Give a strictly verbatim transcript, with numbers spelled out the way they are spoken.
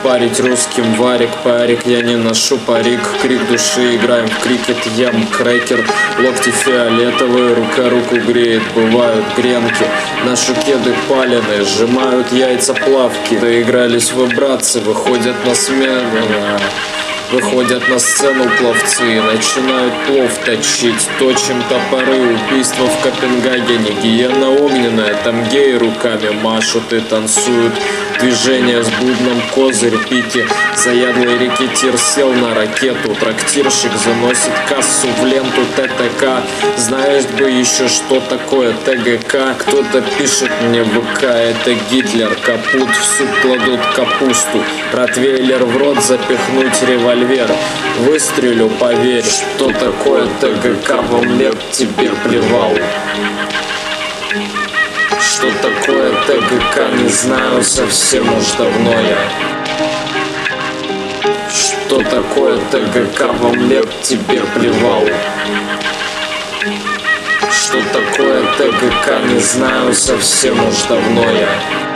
парить русским варик, парик, я не ношу парик. Крик души, играем в крикет, ям крекер. Локти фиолетовые, рука руку греет, бывают гренки. Наши кеды паленые, сжимают яйца плавки. Доигрались вы, братцы, выходят на смену. Выходят на сцену пловцы и начинают плов точить. Точим топоры, убийство в Копенгагене. Гиена огненная, там геи руками машут и танцуют. Движение с бубном, козырь, пики. Заядлый рекетир сел на ракету. Трактирщик заносит кассу в ленту ТТК. Знаешь бы еще, что такое ТГК? Кто-то пишет мне в ВК, это Гитлер. Капут, в суп кладут капусту. Ротвейлер в рот запихнуть револьвер. Выстрелю, поверь, что такое ТГК, в омлет тебе плевал. Что такое ТГК, не знаю совсем уж давно я. Что такое ТГК, в омлет тебе плевал. Что такое ТГК, не знаю совсем уж давно я.